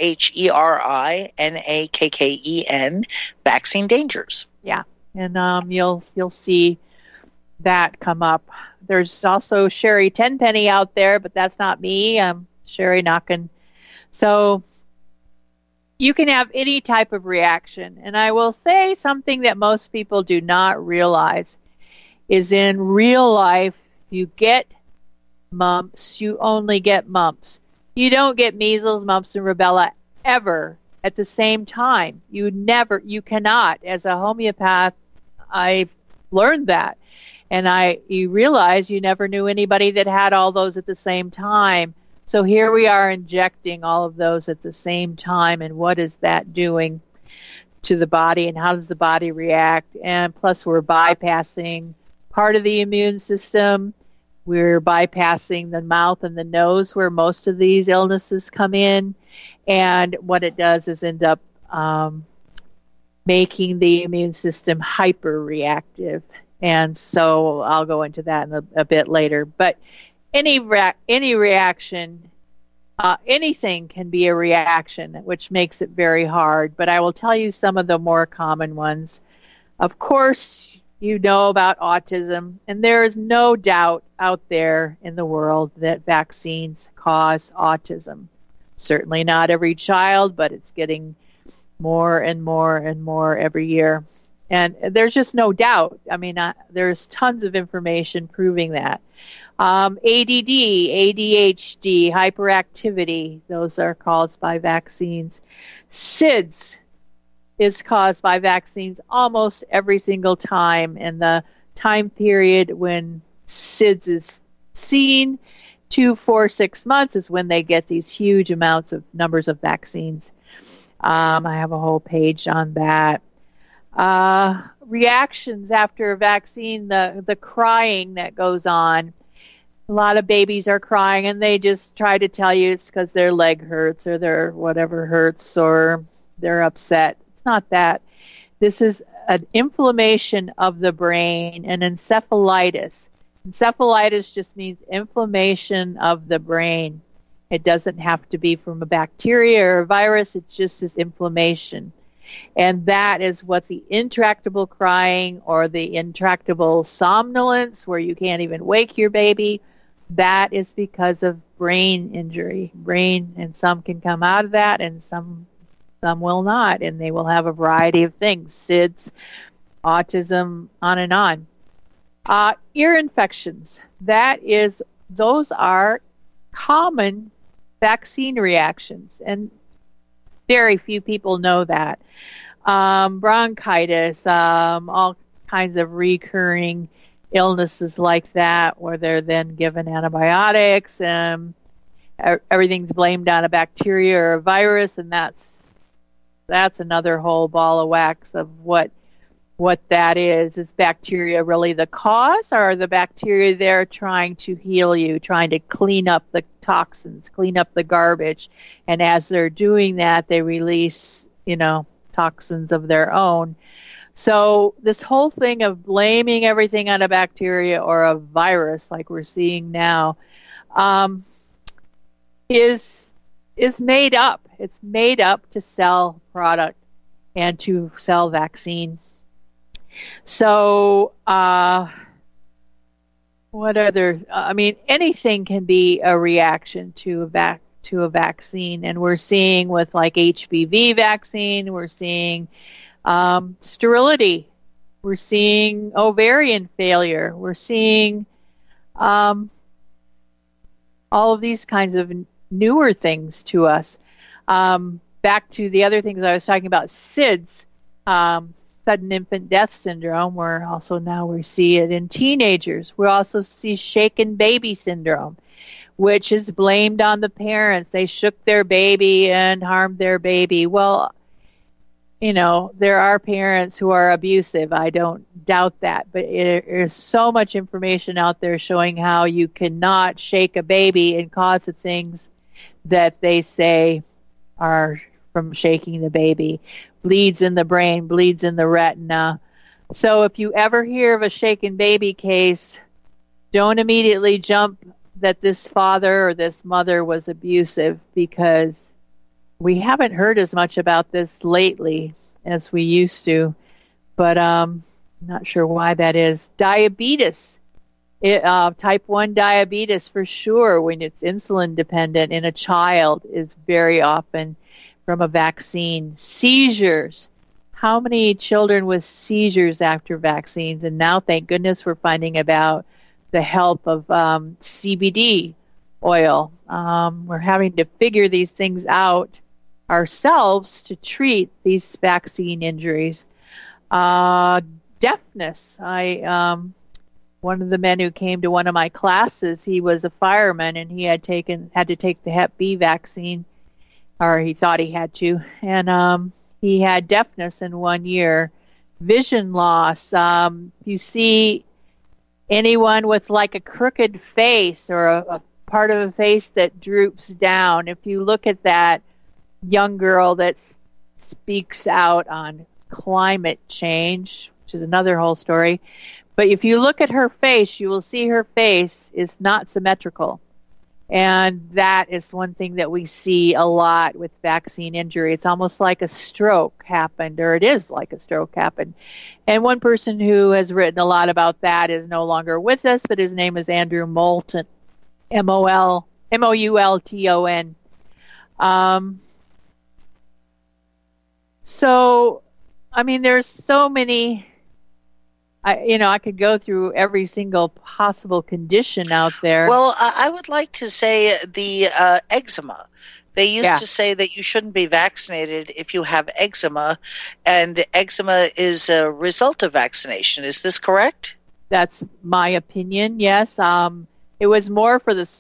[SPEAKER 2] SHERI Nakken, Vaccine Dangers.
[SPEAKER 3] Yeah, and you'll see that come up. There's also Sherry Tenpenny out there, but that's not me. I'm Sherry Nakken. So you can have any type of reaction. And I will say something that most people do not realize is in real life, you get mumps, you only get mumps. You don't get measles, mumps, and rubella ever at the same time. You cannot. As a homeopath, I've learned that. And you realize you never knew anybody that had all those at the same time. So here we are injecting all of those at the same time, and what is that doing to the body, and how does the body react? And plus we're bypassing part of the immune system. We're bypassing the mouth and the nose where most of these illnesses come in, and what it does is end up making the immune system hyper-reactive. And so I'll go into that in a bit later. But any reaction, anything can be a reaction, which makes it very hard. But I will tell you some of the more common ones. Of course, you know about autism, and there is no doubt out there in the world that vaccines cause autism. Certainly not every child, but it's getting more and more and more every year. And there's just no doubt. I mean, there's tons of information proving that. ADD, ADHD, hyperactivity, those are caused by vaccines. SIDS is caused by vaccines almost every single time. And the time period when SIDS is seen 2, 4, 6 months is when they get these huge numbers of vaccines. I have a whole page on that. Reactions after a vaccine, the crying that goes on. A lot of babies are crying, and they just try to tell you it's because their leg hurts or their whatever hurts or they're upset. It's not that. This is an inflammation of the brain, an encephalitis. Encephalitis just means inflammation of the brain. It doesn't have to be from a bacteria or a virus. It just is inflammation. And that is what the intractable crying or the intractable somnolence, where you can't even wake your baby, that is because of brain injury. And some can come out of that, and some will not, and they will have a variety of things, SIDS, autism, on and on. Ear infections, those are common vaccine reactions, and very few people know that. Bronchitis, all kinds of recurring illnesses like that, where they're then given antibiotics, and everything's blamed on a bacteria or a virus, and that's another whole ball of wax of what that is. Is bacteria really the cause, or are the bacteria there trying to heal you, trying to clean up the toxins, clean up the garbage? And as they're doing that, they release, toxins of their own. So this whole thing of blaming everything on a bacteria or a virus, like we're seeing now, is made up. It's made up to sell product and to sell vaccines. So, what other? Anything can be a reaction to a vaccine, and we're seeing with like HPV vaccine, we're seeing sterility, we're seeing ovarian failure, we're seeing all of these kinds of newer things to us. Back to the other things I was talking about, SIDS, sudden infant death syndrome, we see it in teenagers. We also see shaken baby syndrome, which is blamed on the parents. They shook their baby and harmed their baby. Well, there are parents who are abusive. I don't doubt that. But there's so much information out there showing how you cannot shake a baby and cause the things that they say are from shaking the baby. Bleeds in the brain, bleeds in the retina. So if you ever hear of a shaken baby case, don't immediately jump that this father or this mother was abusive, because we haven't heard as much about this lately as we used to. But I'm not sure why that is. Diabetes, type 1 diabetes for sure, when it's insulin dependent in a child, is very often from a vaccine. Seizures. How many children with seizures after vaccines? And now, thank goodness, we're finding about the help of CBD oil. We're having to figure these things out ourselves to treat these vaccine injuries. Deafness. One of the men who came to one of my classes, he was a fireman, and he had to take the Hep B vaccine, or he thought he had to, and he had deafness in 1 year. Vision loss. You see anyone with like a crooked face or a part of a face that droops down, if you look at that young girl that speaks out on climate change, which is another whole story, but if you look at her face, you will see her face is not symmetrical. And that is one thing that we see a lot with vaccine injury. It's almost like a stroke happened, or it is like a stroke happened. And one person who has written a lot about that is no longer with us, but his name is Andrew Moulton, Moulton. So, there's so many. I could go through every single possible condition out there.
[SPEAKER 2] Well, I would like to say the eczema. They used to say that you shouldn't be vaccinated if you have eczema, and eczema is a result of vaccination. Is this correct?
[SPEAKER 3] That's my opinion, yes. It was more for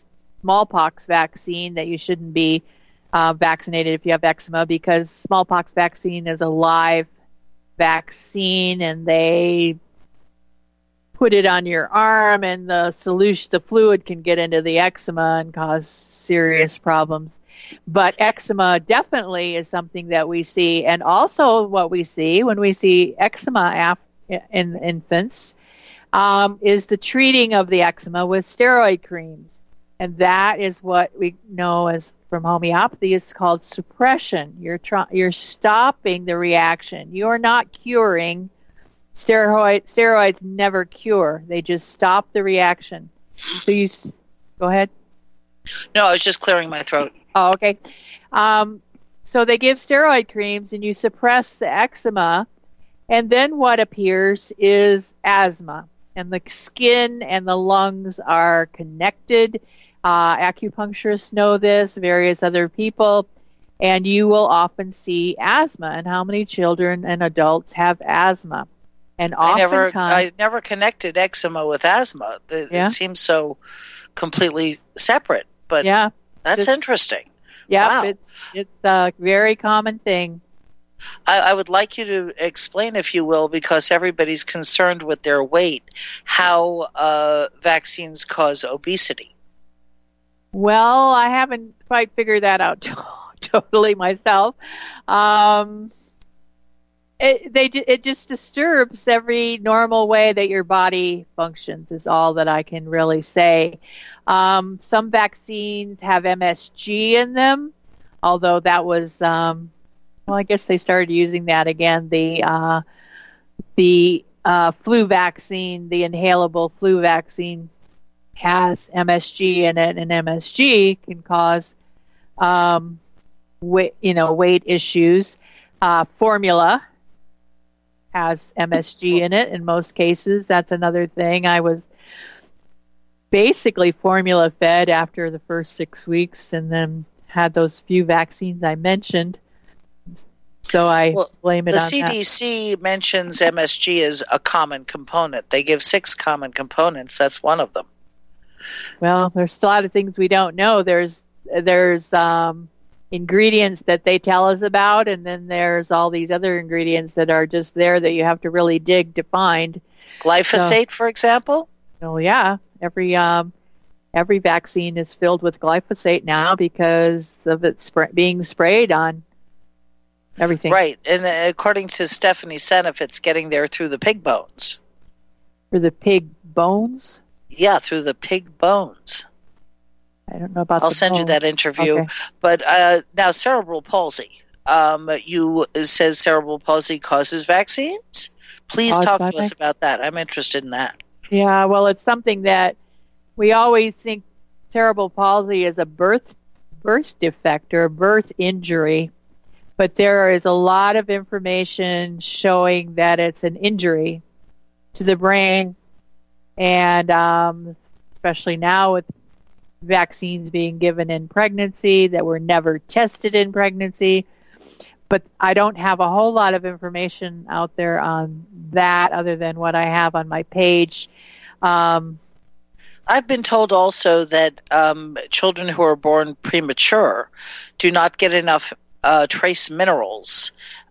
[SPEAKER 3] smallpox vaccine that you shouldn't be vaccinated if you have eczema, because smallpox vaccine is a live vaccine, and they put it on your arm, and the fluid can get into the eczema and cause serious problems. But eczema definitely is something that we see, and also what we see when we see eczema in infants is the treating of the eczema with steroid creams, and that is what we know as from homeopathy is called suppression. You're stopping the reaction. You're not curing. Steroids never cure. They just stop the reaction. So go ahead.
[SPEAKER 2] No, I was just clearing my throat.
[SPEAKER 3] Oh, okay. So they give steroid creams, and you suppress the eczema, and then what appears is asthma, and the skin and the lungs are connected. Acupuncturists know this, various other people, and you will often see asthma. And how many children and adults have asthma? And
[SPEAKER 2] I never connected eczema with asthma. It seems so completely separate, but that's interesting.
[SPEAKER 3] Yeah,
[SPEAKER 2] wow.
[SPEAKER 3] It's a very common thing.
[SPEAKER 2] I would like you to explain, if you will, because everybody's concerned with their weight, how vaccines cause obesity.
[SPEAKER 3] Well, I haven't quite figured that out totally myself. It just disturbs every normal way that your body functions is all that I can really say. Some vaccines have MSG in them, although that was, I guess they started using that again. The flu vaccine, the inhalable flu vaccine, has MSG in it, and MSG can cause weight issues. Formula has MSG in it in most cases. That's another thing. I was basically formula fed after the first 6 weeks, and then had those few vaccines I mentioned. So I blame it on that.
[SPEAKER 2] The CDC mentions MSG as a common component. They give 6 common components. That's one of them.
[SPEAKER 3] Well, there's a lot of things we don't know. There's ingredients that they tell us about, and then there's all these other ingredients that are just there that you have to really dig to find.
[SPEAKER 2] Glyphosate, for example?
[SPEAKER 3] Oh, yeah. Every vaccine is filled with glyphosate now because of it being sprayed on everything.
[SPEAKER 2] Right, and according to Stephanie Seneff, it's getting there through the pig bones.
[SPEAKER 3] Through the pig bones?
[SPEAKER 2] Yeah, through the pig bones.
[SPEAKER 3] I don't know about
[SPEAKER 2] I'll send you that interview. Okay. But now cerebral palsy. It says cerebral palsy causes vaccines. Please talk to us about that. I'm interested in that.
[SPEAKER 3] Yeah, well, it's something that we always think cerebral palsy is a birth defect or a birth injury. But there is a lot of information showing that it's an injury to the brain. And especially now with vaccines being given in pregnancy that were never tested in pregnancy. But I don't have a whole lot of information out there on that other than what I have on my page.
[SPEAKER 2] I've been told also that children who are born premature do not get enough trace minerals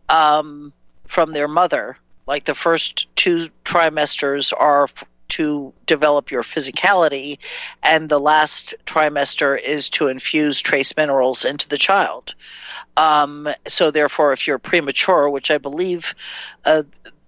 [SPEAKER 2] from their mother. Like the first 2 trimesters are to develop your physicality, and the last trimester is to infuse trace minerals into the child. So therefore, if you're premature, which I believe what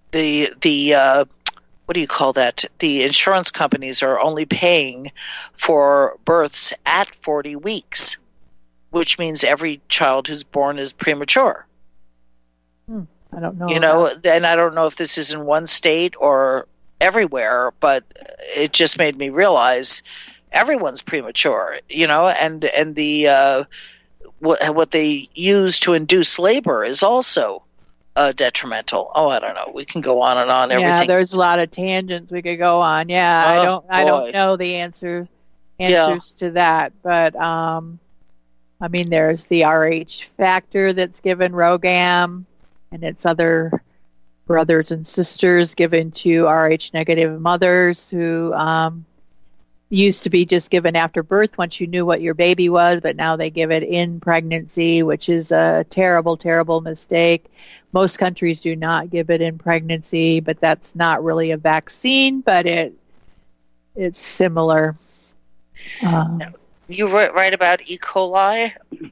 [SPEAKER 2] do you call that? The insurance companies are only paying for births at 40 weeks, which means every child who's born is premature.
[SPEAKER 3] I don't know.
[SPEAKER 2] And I don't know if this is in one state or everywhere, but it just made me realize everyone's premature, and the what they use to induce labor is also detrimental. Oh, I don't know. We can go on and on.
[SPEAKER 3] Yeah, there's a lot of tangents we could go on. Yeah, I don't know the answers to that, but there's the RH factor that's given RhoGAM, and it's other brothers and sisters given to Rh negative mothers who used to be just given after birth once you knew what your baby was, but now they give it in pregnancy, which is a terrible, terrible mistake. Most countries do not give it in pregnancy, but that's not really a vaccine, but it's similar.
[SPEAKER 2] You write about E. coli?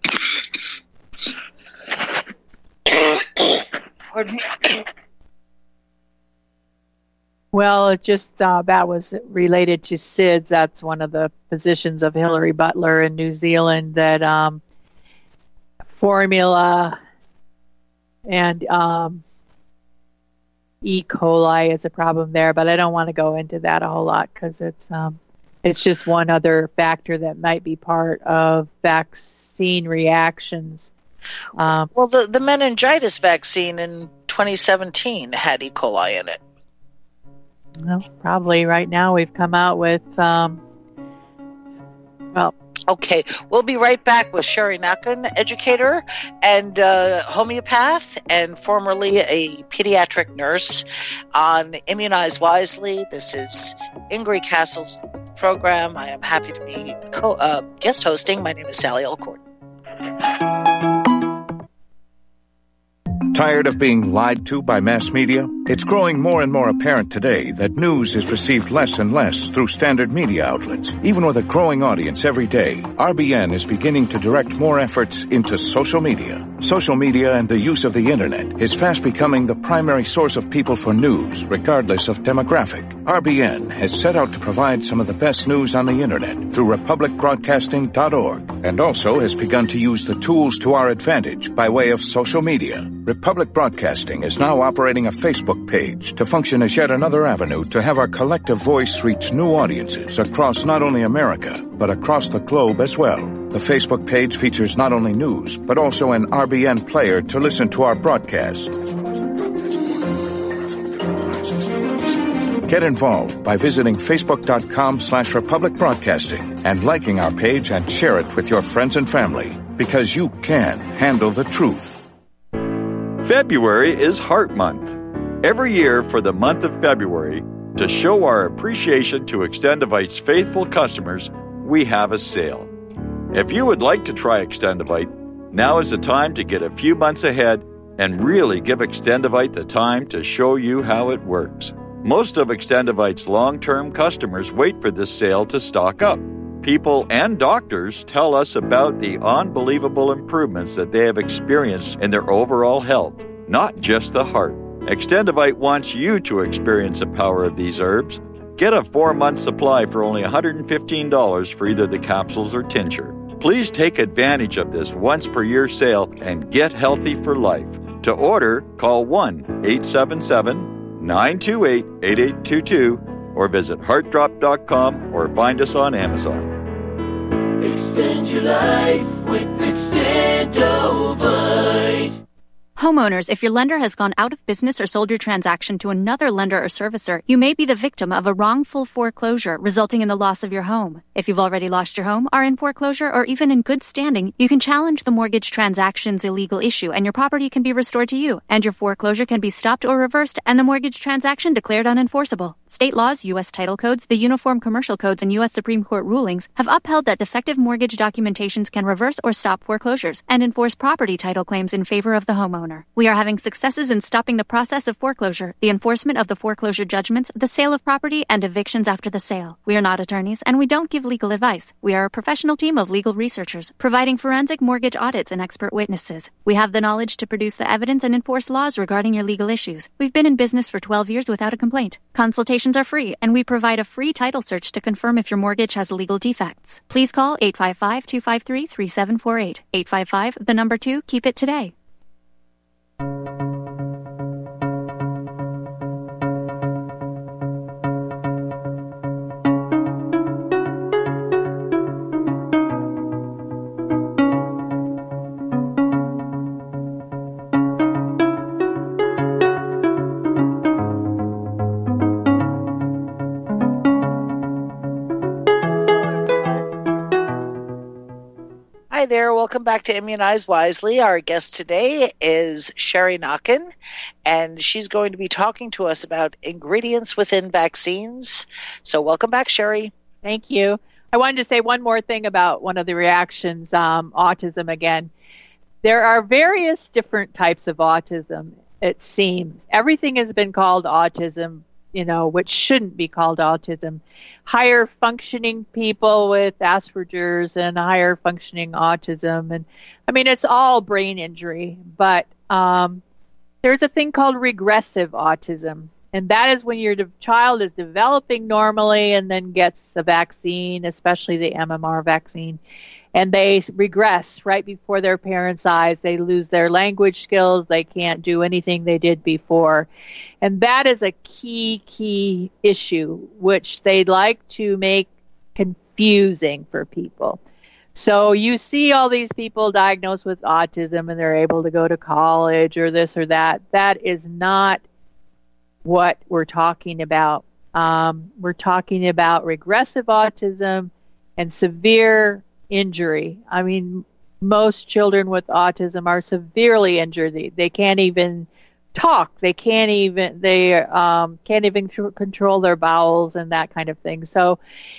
[SPEAKER 2] Pardon me.
[SPEAKER 3] Well, it just that was related to SIDS. That's one of the positions of Hilary Butler in New Zealand, that formula and E. coli is a problem there. But I don't want to go into that a whole lot because it's just one other factor that might be part of vaccine reactions.
[SPEAKER 2] Well, the meningitis vaccine in 2017 had E. coli in it.
[SPEAKER 3] Well, probably right now we've come out with,
[SPEAKER 2] Okay, we'll be right back with Sherry Nacken, educator and homeopath and formerly a pediatric nurse on Immunize Wisely. This is Ingrid Castle's program. I am happy to be guest hosting. My name is Sally Elcourt.
[SPEAKER 14] Tired of being lied to by mass media? It's growing more and more apparent today that news is received less and less through standard media outlets. Even with a growing audience every day, RBN is beginning to direct more efforts into social media. Social media and the use of the internet is fast becoming the primary source of people for news, regardless of demographic. RBN has set out to provide some of the best news on the internet through republicbroadcasting.org, and also has begun to use the tools to our advantage by way of social media. Republic Broadcasting is now operating a Facebook page to function as yet another avenue to have our collective voice reach new audiences across not only America, but across the globe as well. The Facebook page features not only news, but also an RBN player to listen to our broadcast. Get involved by visiting facebook.com/Republic Broadcasting and liking our page and share it with your friends and family, because you can handle the truth.
[SPEAKER 4] February is Heart Month. Every year for the month of February, to show our appreciation to Extendivite's faithful customers, we have a sale. If you would like to try Extendivite, now is the time to get a few months ahead and really give Extendivite the time to show you how it works. Most of Extendivite's long-term customers wait for this sale to stock up. People and doctors tell us about the unbelievable improvements that they have experienced in their overall health, not just the heart. Extendivite wants you to experience the power of these herbs. Get a 4-month supply for only $115 for either the capsules or tincture. Please take advantage of this once-per-year sale and get healthy for life. To order, call 1-877-928-8822 or visit heartdrop.com or find us on Amazon.
[SPEAKER 6] Extend your life with Extendovite.
[SPEAKER 10] Homeowners, if your lender has gone out of business or sold your transaction to another lender or servicer, you may be the victim of a wrongful foreclosure resulting in the loss of your home. If you've already lost your home, are in foreclosure, or even in good standing, you can challenge the mortgage transaction's illegal issue and your property can be restored to you, and your foreclosure can be stopped or reversed and the mortgage transaction declared unenforceable. State laws, U.S. title codes, the Uniform Commercial Codes, and U.S. Supreme Court rulings have upheld that defective mortgage documentations can reverse or stop foreclosures and enforce property title claims in favor of the homeowner. We are having successes in stopping the process of foreclosure, the enforcement of the foreclosure judgments, the sale of property, and evictions after the sale. We are not attorneys, and we don't give legal advice. We are a professional team of legal researchers, providing forensic mortgage audits and expert witnesses. We have the knowledge to produce the evidence and enforce laws regarding your legal issues. We've been in business for 12 years without a complaint. Consultations are free, and we provide a free title search to confirm if your mortgage has legal defects. Please call 855-253-3748. 855, the number 2, keep it today.
[SPEAKER 2] Hi there, welcome back to Immunize Wisely. Our guest today is Sherry Nacken, and she's going to be talking to us about ingredients within vaccines. So welcome back, Sherry.
[SPEAKER 3] Thank you. I wanted to say one more thing about one of the reactions, autism again. There are various different types of autism, it seems. Everything has been called autism, which shouldn't be called autism. Higher functioning people with Asperger's and higher functioning autism. And I mean, it's all brain injury, but there's a thing called regressive autism. And that is when your child is developing normally and then gets the vaccine, especially the MMR vaccine, and they regress right before their parents' eyes. They lose their language skills. They can't do anything they did before. And that is a key issue, which they'd like to make confusing for people. So you see all these people diagnosed with autism and they're able to go to college or this or that. That is not what we're talking about. We're talking about regressive autism and severe injury. I mean, most children with autism are severely injured. They can't even talk. They can't even control their bowels and that kind of thing. So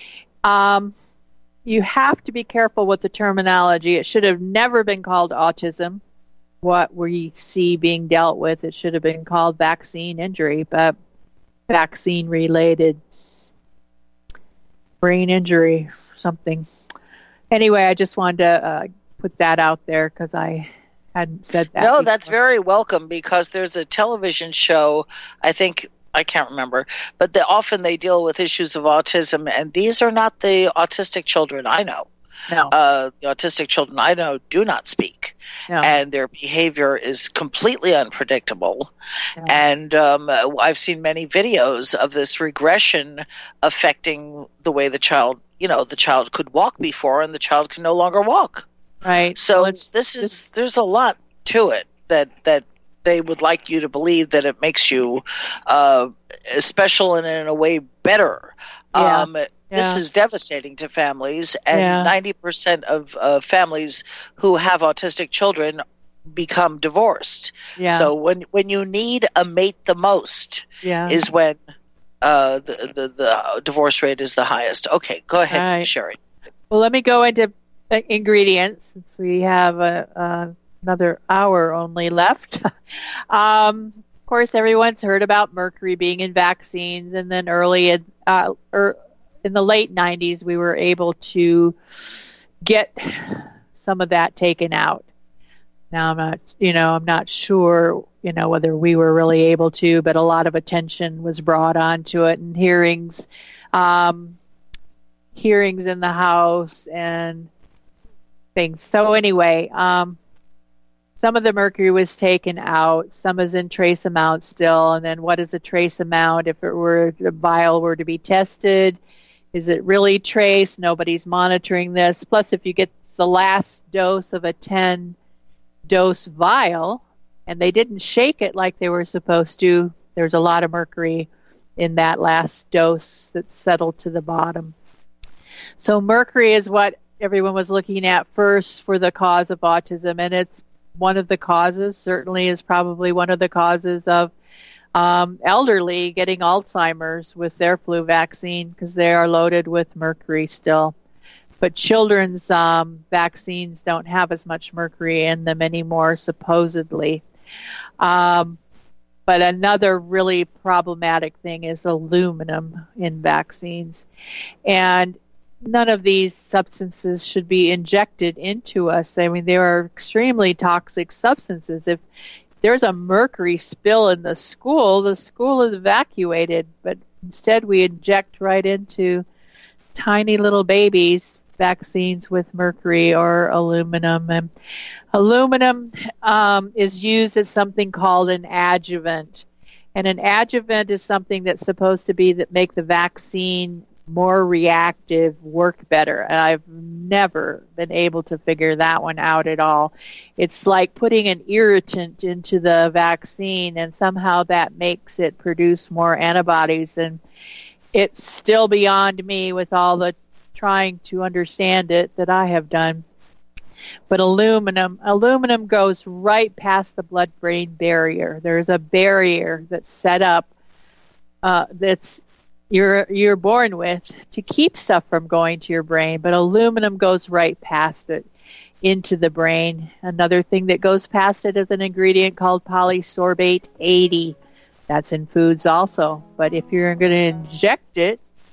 [SPEAKER 3] you have to be careful with the terminology. It should have never been called autism. What we see being dealt with, it should have been called vaccine injury, but vaccine-related brain injury, something. Anyway, I just wanted to put that out there because I hadn't said that.
[SPEAKER 2] No,
[SPEAKER 3] before.
[SPEAKER 2] That's very welcome because there's a television show, I can't remember, but often they deal with issues of autism, and these are not the autistic children I know.
[SPEAKER 3] No.
[SPEAKER 2] The autistic children I know do not speak, and their behavior is completely unpredictable. No. And I've seen many videos of this regression affecting the way the child could walk before, and the child can no longer walk.
[SPEAKER 3] Right.
[SPEAKER 2] So there's a lot to it that they would like you to believe that it makes you special and in a way better.
[SPEAKER 3] Yeah.
[SPEAKER 2] This is devastating to families, and 90% of families who have autistic children become divorced. Yeah. So when you need a mate the most is when the divorce rate is the highest. Okay, go ahead, right. Sherry.
[SPEAKER 3] Well, let me go into ingredients since we have another hour only left. Of course, everyone's heard about mercury being in vaccines, and then in the late 90s, we were able to get some of that taken out. Now, I'm not sure, whether we were really able to, but a lot of attention was brought onto it, and hearings in the House and things. So anyway, some of the mercury was taken out. Some is in trace amount still. And then what is a trace amount? If the vial were to be tested, is it really trace? Nobody's monitoring this. Plus, if you get the last dose of a 10-dose vial and they didn't shake it like they were supposed to, there's a lot of mercury in that last dose that settled to the bottom. So mercury is what everyone was looking at first for the cause of autism, and it's one of the causes, certainly is probably one of the causes of elderly getting Alzheimer's with their flu vaccine because they are loaded with mercury still. But children's vaccines don't have as much mercury in them anymore, supposedly. But another really problematic thing is aluminum in vaccines. And none of these substances should be injected into us. I mean, they are extremely toxic substances. If there's a mercury spill in the school is evacuated, but instead we inject right into tiny little babies vaccines with mercury or aluminum. And aluminum is used as something called an adjuvant. And an adjuvant is something that's supposed to be that make the vaccine more reactive, work better. And I've never been able to figure that one out at all. It's like putting an irritant into the vaccine, and somehow that makes it produce more antibodies. And it's still beyond me with all the trying to understand it that I have done. But aluminum goes right past the blood-brain barrier. There's a barrier that's set up that's you're born with to keep stuff from going to your brain, but aluminum goes right past it into the brain. Another thing that goes past it is an ingredient called polysorbate 80. That's in foods also. But if you're going to inject it,